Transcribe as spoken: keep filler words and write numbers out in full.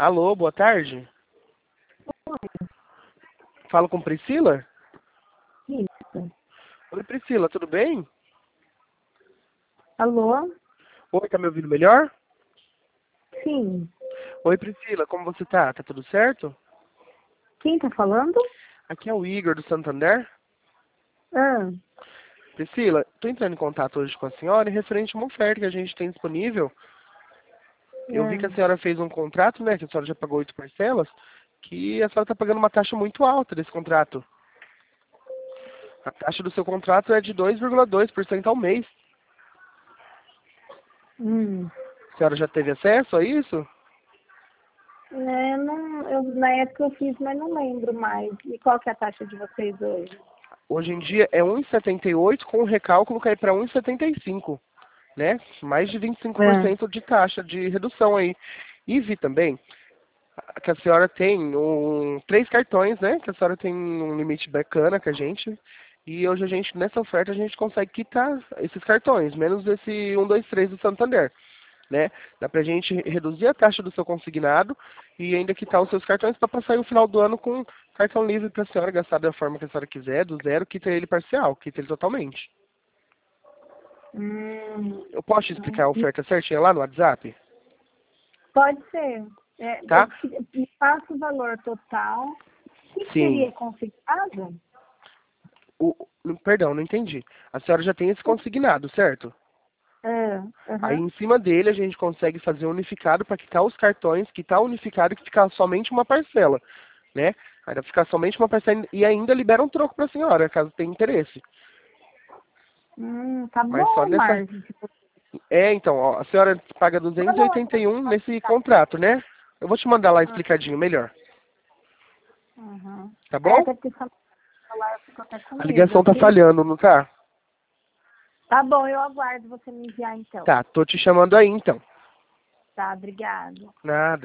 Alô, boa tarde. Falo com Priscila? Isso. Oi, Priscila, tudo bem? Alô? Oi, tá me ouvindo melhor? Sim. Oi, Priscila, como você tá? Tá tudo certo? Quem tá falando? Aqui é o Igor do Santander. Ah, Priscila, tô entrando em contato hoje com a senhora em referente a uma oferta que a gente tem disponível. Eu vi que a ah. senhora fez um contrato, né, que a senhora já pagou oito parcelas, que a senhora tá pagando uma taxa muito alta desse contrato. A taxa do seu contrato é de dois vírgula dois por cento ao mês. Hum. A senhora já teve acesso a isso? É, não, eu, na época eu fiz, mas não lembro mais. E qual que é a taxa de vocês hoje? Hoje em dia é um vírgula setenta e oito, com o recálculo cai para um vírgula setenta e cinco, né? Mais de vinte e cinco por Ah. cento de taxa de redução aí. E vi também que a senhora tem um, três cartões, né? Que a senhora tem um limite bacana com a gente. E hoje a gente, nessa oferta, a gente consegue quitar esses cartões, menos esse um, dois, três do Santander, né? Dá pra gente reduzir a taxa do seu consignado e ainda quitar os seus cartões para passar aí o final do ano com cartão livre para a senhora gastar da forma que a senhora quiser, do zero, quita ele parcial, quita ele totalmente. Hum. Eu posso te explicar a oferta certinha lá no WhatsApp? Pode ser. É, Tá? eu- me passa o valor total. O que Sim. seria consignado? O, o- perdão, não entendi. A senhora já tem esse consignado, certo? Ah, Aí aham. em cima dele a gente consegue fazer unificado para quitar os cartões, quitar unificado e ficar somente uma parcela, né? Aí vai ficar somente uma parcela e ainda libera um troco para a senhora, caso tenha interesse. Hum, tá Mas só bom, nessa. Margem. Tipo, É, então, ó, a senhora paga duzentos e manda lá oitenta pra e mim. um nesse contrato, né? Eu vou te mandar lá explicadinho melhor, Uhum. tá É, bom? até porque esse celular ficou até com A medo ligação tá aqui. falhando, não tá? Tá bom, eu aguardo você me enviar então. Tá, tô te chamando aí então. Tá, obrigada. Nada.